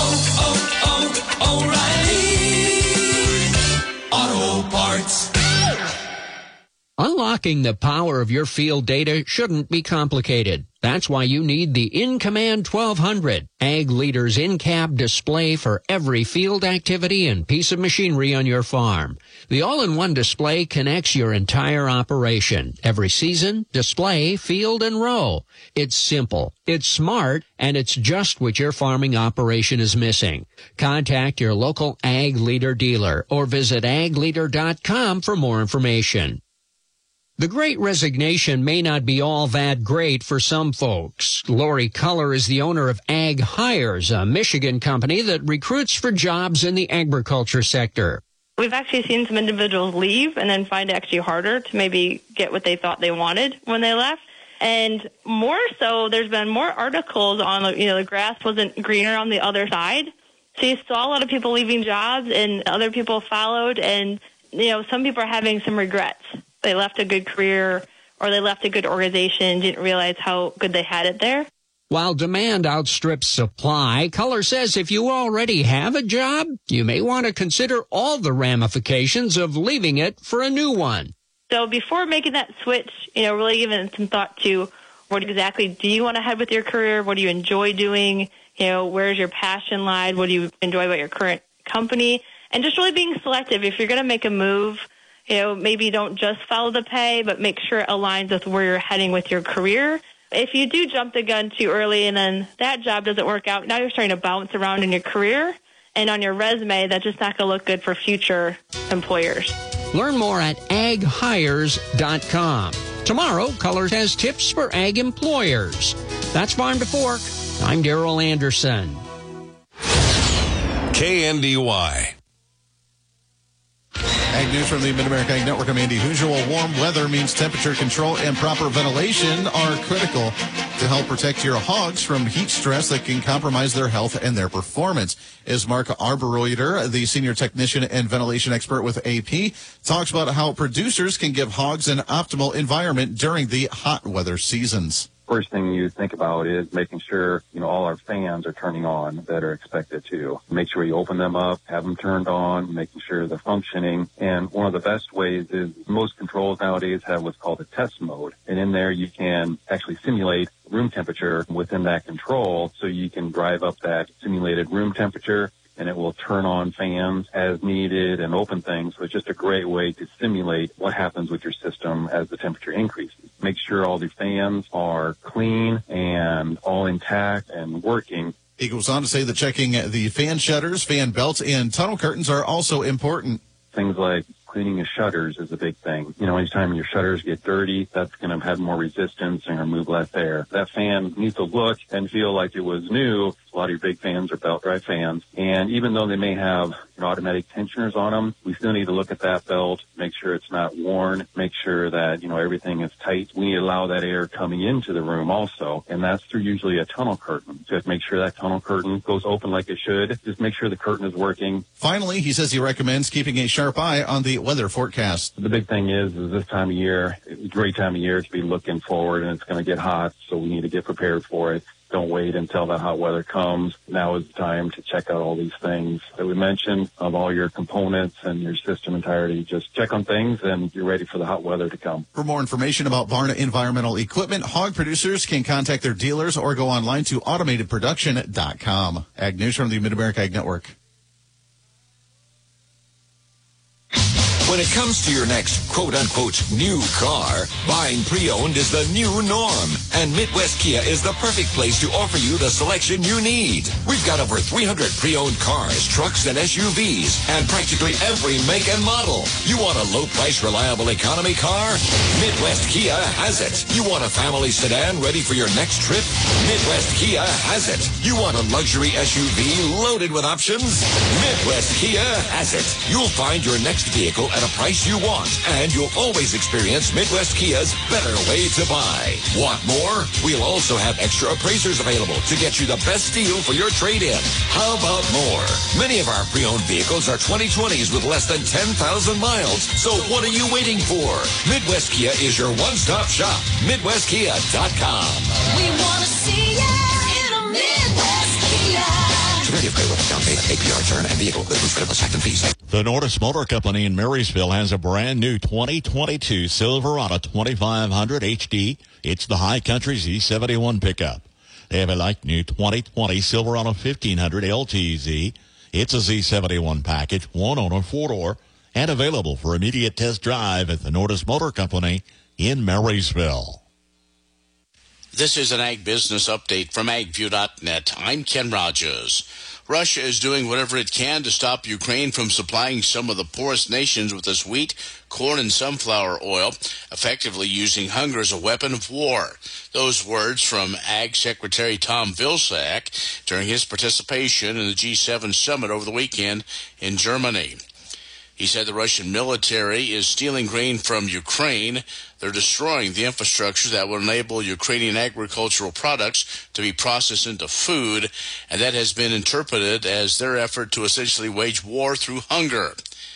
O'Reilly Auto Parts. Unlocking the power of your field data shouldn't be complicated. That's why you need the InCommand 1200, Ag Leader's in-cab display for every field activity and piece of machinery on your farm. The all-in-one display connects your entire operation, every season, display, field, and row. It's simple, it's smart, and it's just what your farming operation is missing. Contact your local Ag Leader dealer or visit agleader.com for more information. The Great Resignation may not be all that great for some folks. Lori Culler is the owner of Ag Hires, a Michigan company that recruits for jobs in the agriculture sector. We've actually seen some individuals leave and then find it actually harder to maybe get what they thought they wanted when they left. And more so, there's been more articles on, the grass wasn't greener on the other side. So you saw a lot of people leaving jobs and other people followed. And, some people are having some regrets. They left a good career or they left a good organization, didn't realize how good they had it there. While demand outstrips supply, Culler says if you already have a job, you may want to consider all the ramifications of leaving it for a new one. So before making that switch, really giving some thought to what exactly do you want to head with your career? What do you enjoy doing? Where's your passion lied? What do you enjoy about your current company? And just really being selective. If you're going to make a move, maybe don't just follow the pay, but make sure it aligns with where you're heading with your career. If you do jump the gun too early and then that job doesn't work out, now you're starting to bounce around in your career and on your resume. That's just not going to look good for future employers. Learn more at aghires.com. Tomorrow, Culler has tips for ag employers. That's Farm to Fork. I'm Darrell Anderson. KNDY. Ag News from the Mid-America Ag Network. I'm Andy Husual. Warm weather means temperature control and proper ventilation are critical to help protect your hogs from heat stress that can compromise their health and their performance. As Mark Arbereuter, the senior technician and ventilation expert with AP, talks about how producers can give hogs an optimal environment during the hot weather seasons. First thing you think about is making sure, all our fans are turning on that are expected to. Make sure you open them up, have them turned on, making sure they're functioning. And one of the best ways is most controls nowadays have what's called a test mode. And in there you can actually simulate room temperature within that control so you can drive up that simulated room temperature and it will turn on fans as needed and open things. So it's just a great way to simulate what happens with your system as the temperature increases. Make sure all the fans are clean and all intact and working. He goes on to say that checking the fan shutters, fan belts, and tunnel curtains are also important. Things like cleaning your shutters is a big thing. Anytime your shutters get dirty, that's going to have more resistance and remove less air. That fan needs to look and feel like it was new. A lot of your big fans are belt drive fans. And even though they may have automatic tensioners on them, we still need to look at that belt, make sure it's not worn, make sure that, everything is tight. We need to allow that air coming into the room also. And that's through usually a tunnel curtain. Just make sure that tunnel curtain goes open like it should. Just make sure the curtain is working. Finally, he says he recommends keeping a sharp eye on the weather forecast. The big thing is this time of year, it's a great time of year to be looking forward, and it's going to get hot, so we need to get prepared for it. Don't wait until the hot weather comes. Now is the time to check out all these things that we mentioned of all your components and your system entirety. Just check on things and you're ready for the hot weather to come. For more information about Barna Environmental Equipment, hog producers can contact their dealers or go online to automatedproduction.com. Ag News from the Mid-America Ag Network. When it comes to your next quote-unquote new car, buying pre-owned is the new norm. And Midwest Kia is the perfect place to offer you the selection you need. We've got over 300 pre-owned cars, trucks, and SUVs, and practically every make and model. You want a low-price, reliable economy car? Midwest Kia has it. You want a family sedan ready for your next trip? Midwest Kia has it. You want a luxury SUV loaded with options? Midwest Kia has it. You'll find your next vehicle at a price you want, and you'll always experience Midwest Kia's better way to buy. Want more? We'll also have extra appraisers available to get you the best deal for your trade-in. How about more? Many of our pre-owned vehicles are 2020s with less than 10,000 miles. So what are you waiting for? Midwest Kia is your one-stop shop. MidwestKia.com. We want to see you in a Midwest Kia. Severity of credit, down payment, APR turn, and vehicle with critical tax and fees. The Nordis Motor Company in Marysville has a brand new 2022 Silverado 2500 HD. It's the High Country Z71 pickup. They have a like new 2020 Silverado 1500 LTZ. It's a Z71 package, one owner, 4-door, and available for immediate test drive at the Nordis Motor Company in Marysville. This is an Ag Business Update from AgView.net. I'm Ken Rogers. Russia is doing whatever it can to stop Ukraine from supplying some of the poorest nations with this wheat, corn, and sunflower oil, effectively using hunger as a weapon of war. Those words from Ag Secretary Tom Vilsack during his participation in the G7 summit over the weekend in Germany. He said the Russian military is stealing grain from Ukraine. They're destroying the infrastructure that will enable Ukrainian agricultural products to be processed into food, and that has been interpreted as their effort to essentially wage war through hunger.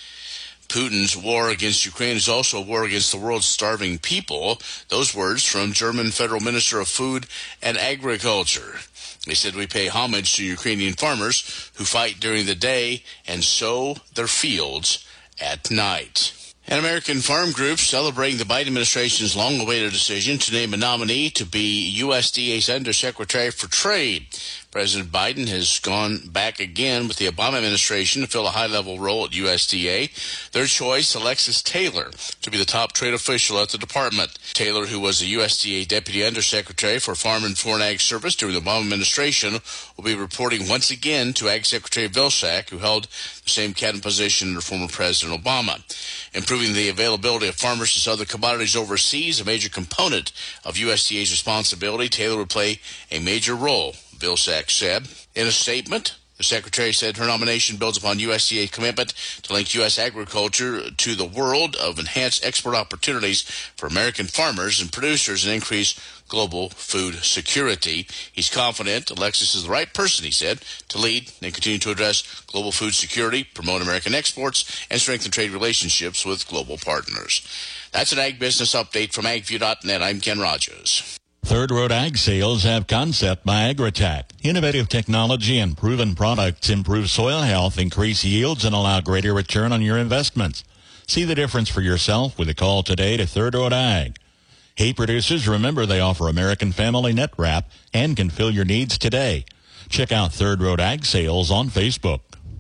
Putin's war against Ukraine is also a war against the world's starving people. Those words from German Federal Minister of Food and Agriculture. They said we pay homage to Ukrainian farmers who fight during the day and sow their fields at night. And American farm groups celebrating the Biden administration's long-awaited decision to name a nominee to be USDA's Undersecretary for Trade. President Biden has gone back again with the Obama administration to fill a high-level role at USDA. Their choice, Alexis Taylor, to be the top trade official at the department. Taylor, who was the USDA Deputy Undersecretary for Farm and Foreign Ag Service during the Obama administration, will be reporting once again to Ag Secretary Vilsack, who held the same cabinet position under former President Obama. Improving the availability of farmers to sell their commodities overseas, a major component of USDA's responsibility. Taylor would play a major role, Vilsack said. In a statement, the Secretary said her nomination builds upon USDA's commitment to link U.S. agriculture to the world of enhanced export opportunities for American farmers and producers and increase global food security. He's confident Alexis is the right person, he said, to lead and continue to address global food security, promote American exports, and strengthen trade relationships with global partners. That's an Ag Business Update from AgView.net. I'm Ken Rogers. Third Road Ag Sales have Concept by Agritech. Innovative technology and proven products improve soil health, increase yields, and allow greater return on your investments. See the difference for yourself with a call today to Third Road Ag. Hey, producers, remember they offer American Family Net Wrap and can fill your needs today. Check out Third Road Ag Sales on Facebook.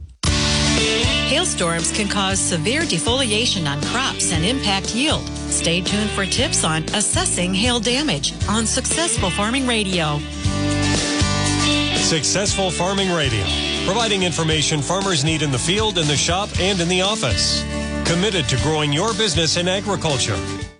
Hailstorms can cause severe defoliation on crops and impact yield. Stay tuned for tips on assessing hail damage on Successful Farming Radio. Successful Farming Radio, providing information farmers need in the field, in the shop, and in the office. Committed to growing your business in agriculture.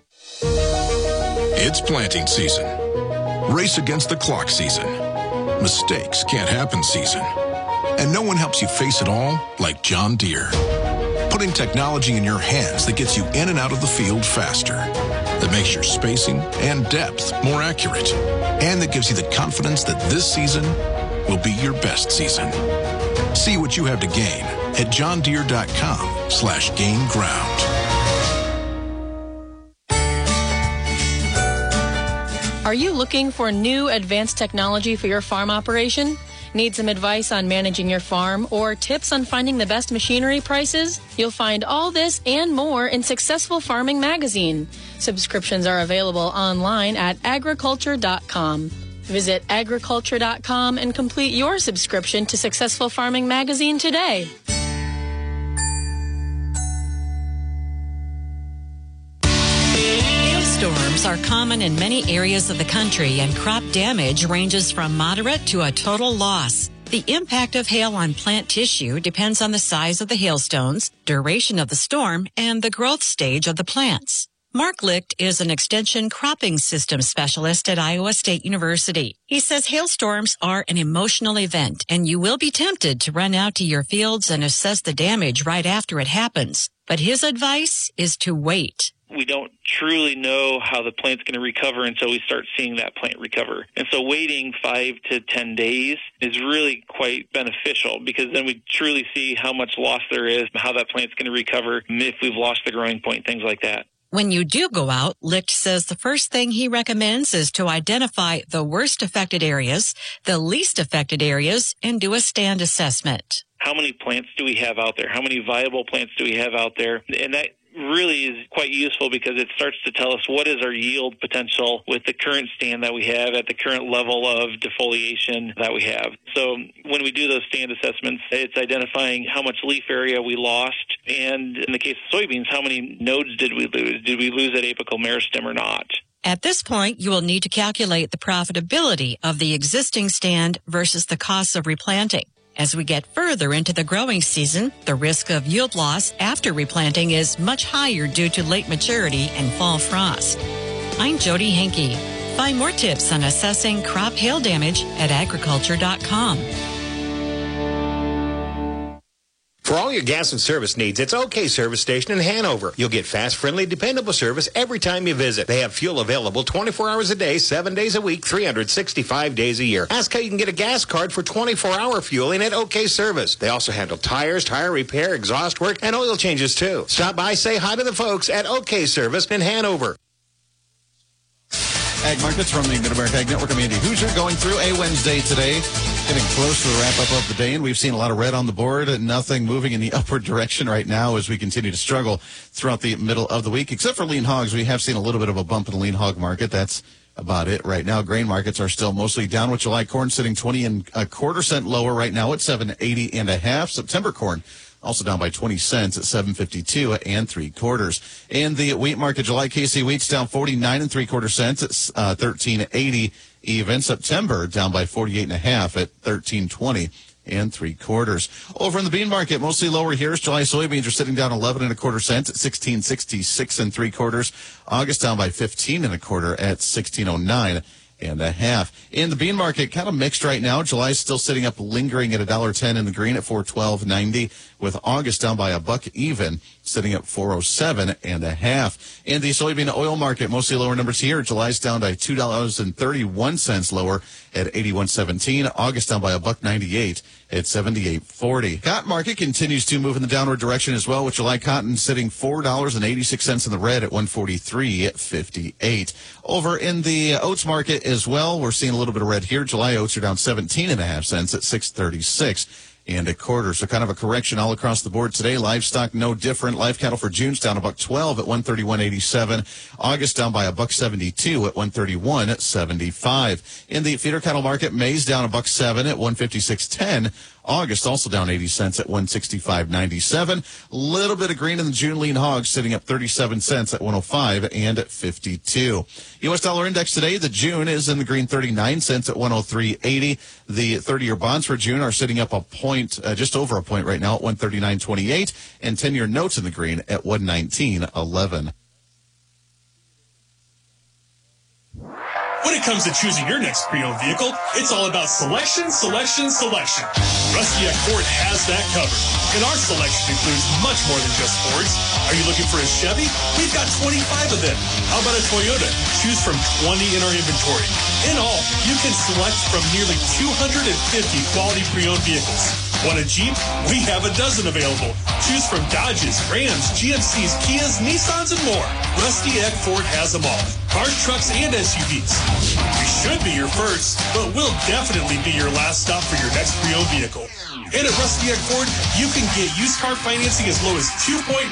It's planting season. Race against the clock season. Mistakes can't happen season. And no one helps you face it all like John Deere. Putting technology in your hands that gets you in and out of the field faster. That makes your spacing and depth more accurate. And that gives you the confidence that this season will be your best season. See what you have to gain at johndeere.com/gain ground. Are you looking for new advanced technology for your farm operation? Need some advice on managing your farm or tips on finding the best machinery prices? You'll find all this and more in Successful Farming Magazine. Subscriptions are available online at agriculture.com. Visit agriculture.com and complete your subscription to Successful Farming Magazine today. Hailstorms are common in many areas of the country, and crop damage ranges from moderate to a total loss. The impact of hail on plant tissue depends on the size of the hailstones, duration of the storm, and the growth stage of the plants. Mark Licht is an extension cropping system specialist at Iowa State University. He says hailstorms are an emotional event, and you will be tempted to run out to your fields and assess the damage right after it happens. But his advice is to wait. We don't truly know how the plant's going to recover until we start seeing that plant recover. And so waiting 5 to 10 days is really quite beneficial, because then we truly see how much loss there is, how that plant's going to recover, if we've lost the growing point, things like that. When you do go out, Licht says the first thing he recommends is to identify the worst affected areas, the least affected areas, and do a stand assessment. How many plants do we have out there? How many viable plants do we have out there? And that really is quite useful, because it starts to tell us what is our yield potential with the current stand that we have at the current level of defoliation that we have. So when we do those stand assessments, it's identifying how much leaf area we lost, and in the case of soybeans, how many nodes did we lose? Did we lose that apical meristem or not? At this point, you will need to calculate the profitability of the existing stand versus the costs of replanting. As we get further into the growing season, the risk of yield loss after replanting is much higher due to late maturity and fall frost. I'm Jody Henke. Find more tips on assessing crop hail damage at agriculture.com. For all your gas and service needs, it's OK Service Station in Hanover. You'll get fast, friendly, dependable service every time you visit. They have fuel available 24 hours a day, 7 days a week, 365 days a year. Ask how you can get a gas card for 24-hour fueling at OK Service. They also handle tires, tire repair, exhaust work, and oil changes too. Stop by, say hi to the folks at OK Service in Hanover. Ag Markets from the Mid-America Ag Network. I'm Andy Hoosier, going through a Wednesday today, getting close to the wrap-up of the day, and we've seen a lot of red on the board, nothing moving in the upward direction right now as we continue to struggle throughout the middle of the week. Except for lean hogs, we have seen a little bit of a bump in the lean hog market. That's about it right now. Grain markets are still mostly down, with July corn sitting 20.25 cents lower right now at 7.80 September corn also down by 20 cents at 7.52 3/4. And the wheat market, July KC wheat's down 49 3/4 cents at 13.80 even. September down by 48.5 at 13.20 3/4. Over in the bean market, mostly lower here. July soybeans are sitting down 11 1/4 cents at 16.66 3/4. August down by 15 1/4 at 16.09 1/2. In the bean market, kind of mixed right now. July's still sitting up, lingering at $1.10 in the green at $4.1290, with August down by $1 even, sitting at $4.07 1/2. In the soybean oil market, mostly lower numbers here. July's down by $2.31 lower at 81.17. August down by $1.98 at 78.40. Cotton market continues to move in the downward direction as well, with July cotton sitting $4.86 in the red at 143.58. Over in the oats market as well, we're seeing a little bit of red here. July oats are down 17.5 cents at 6.36 1/4. So kind of a correction all across the board today. Livestock no different. Live cattle for June's down $1.12 at 131.87. August down by $1.72 at 131.75. In the feeder cattle market, maize down $1.07 at 156.10. August also down 80 cents at 165.97. A little bit of green in the June lean hogs, sitting up 37 cents at 105 and at 52. U.S. dollar index today, the June is in the green 39 cents at 103.80. The 30-year bonds for June are sitting up a point, just over a point right now at 139.28, and 10-year notes in the green at 119.11. When it comes to choosing your next pre-owned vehicle, it's all about selection, selection, selection. Rusty Eck Ford has that covered. And our selection includes much more than just Fords. Are you looking for a Chevy? We've got 25 of them. How about a Toyota? Choose from 20 in our inventory. In all, you can select from nearly 250 quality pre-owned vehicles. Want a Jeep? We have a dozen available. Choose from Dodges, Rams, GMCs, Kias, Nissans, and more. Rusty Eck Ford has them all. Cars, trucks, and SUVs. We should be your first, but we'll definitely be your last stop for your next pre-owned vehicle. And at Rusty Eck Ford, you can get used car financing as low as 2.9%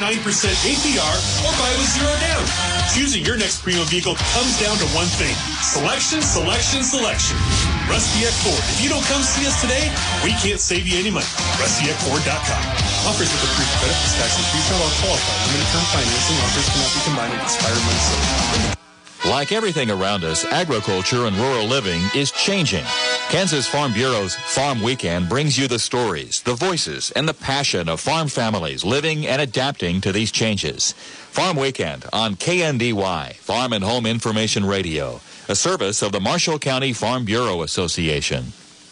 APR or buy with zero down. Choosing your next pre-owned vehicle comes down to one thing: selection, selection, selection. Rusty Eck Ford. If you don't come see us today, we can't save you any money. RustyEckFord.com. Offers with approved credit plus tax increase not all qualify. Limited term financing offers cannot be combined with expired money. Like everything around us, agriculture and rural living is changing. Kansas Farm Bureau's Farm Weekend brings you the stories, the voices, and the passion of farm families living and adapting to these changes. Farm Weekend on KNDY, Farm and Home Information Radio, a service of the Marshall County Farm Bureau Association.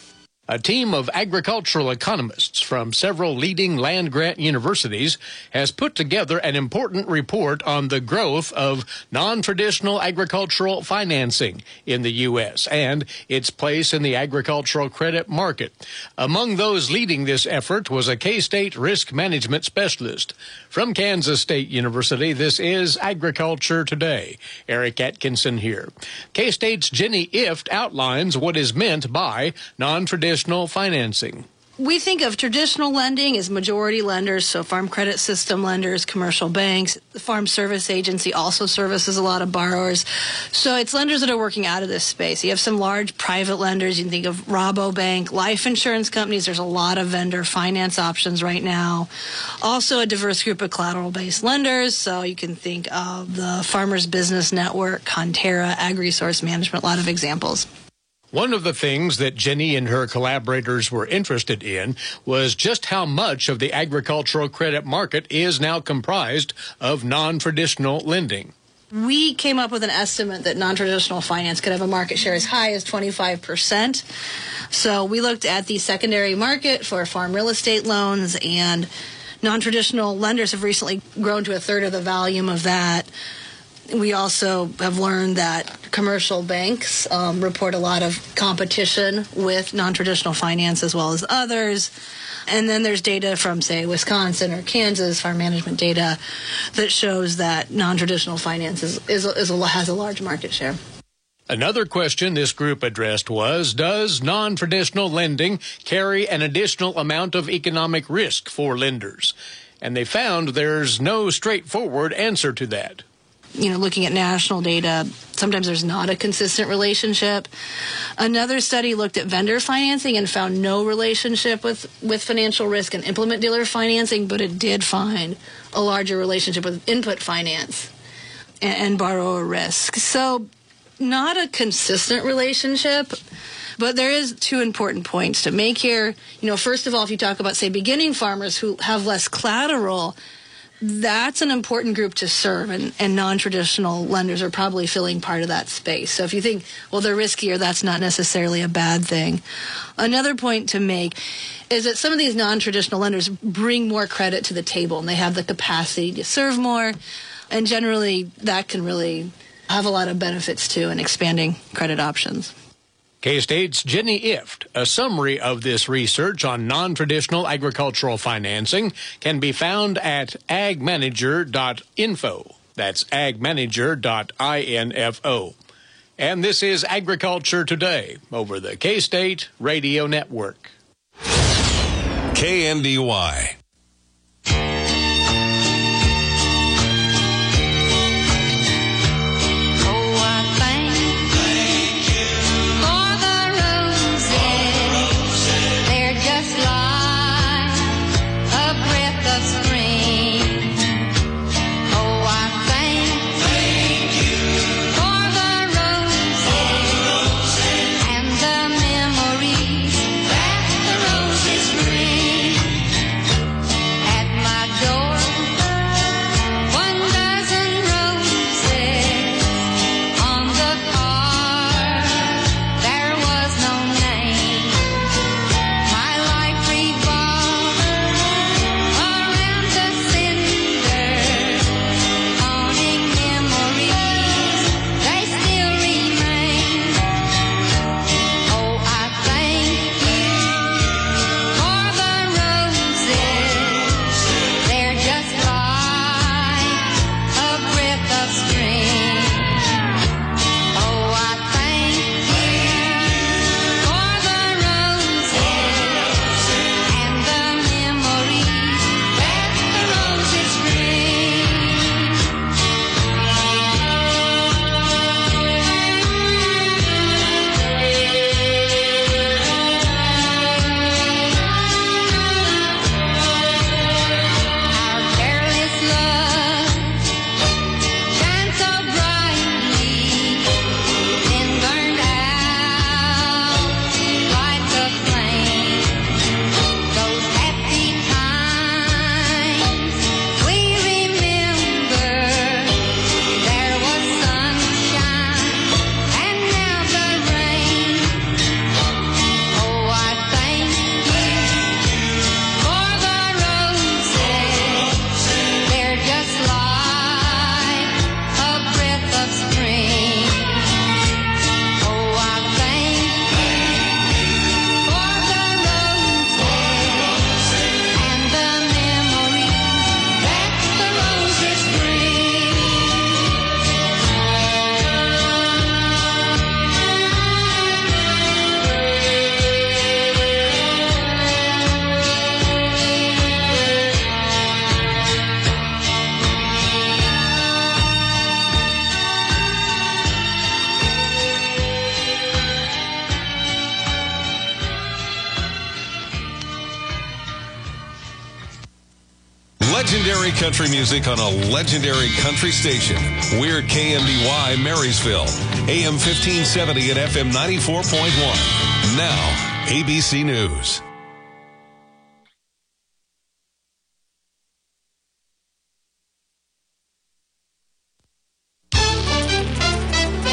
A team of agricultural economists from several leading land-grant universities has put together an important report on the growth of non-traditional agricultural financing in the U.S. and its place in the agricultural credit market. Among those leading this effort was a K-State risk management specialist. From Kansas State University, this is Agriculture Today. Eric Atkinson here. K-State's Jenny Ift outlines what is meant by non-traditional financing. We think of traditional lending as majority lenders, so Farm Credit System lenders, commercial banks. The Farm Service Agency also services a lot of borrowers. So it's lenders that are working out of this space. You have some large private lenders. You can think of Rabobank, life insurance companies. There's a lot of vendor finance options right now. Also a diverse group of collateral-based lenders. So you can think of the Farmers Business Network, Conterra, AgResource Management, a lot of examples. One of the things that Jenny and her collaborators were interested in was just how much of the agricultural credit market is now comprised of non-traditional lending. We came up with an estimate that non-traditional finance could have a market share as high as 25%. So we looked at the secondary market for farm real estate loans, and non-traditional lenders have recently grown to a third of the volume of that. We also have learned that commercial banks report a lot of competition with non-traditional finance as well as others. And then there's data from, say, Wisconsin or Kansas, farm management data, that shows that non-traditional finance has a large market share. Another question this group addressed was, does non-traditional lending carry an additional amount of economic risk for lenders? And they found there's no straightforward answer to that. Looking at national data, sometimes there's not a consistent relationship. Another study looked at vendor financing and found no relationship with financial risk and implement dealer financing, but it did find a larger relationship with input finance and borrower risk. So not a consistent relationship, but there is two important points to make here. First of all, if you talk about, say, beginning farmers who have less collateral, that's an important group to serve, and non-traditional lenders are probably filling part of that space. So if you think, well, they're riskier, that's not necessarily a bad thing. Another point to make is that some of these non-traditional lenders bring more credit to the table, and they have the capacity to serve more, and generally that can really have a lot of benefits too in expanding credit options. K-State's Jenny Ift. A summary of this research on non-traditional agricultural financing can be found at agmanager.info. That's agmanager.info. And this is Agriculture Today over the K-State Radio Network. KNDY. They're just like country music on a legendary country station. We're KMDY Marysville, AM 1570 and FM 94.1. Now, ABC News.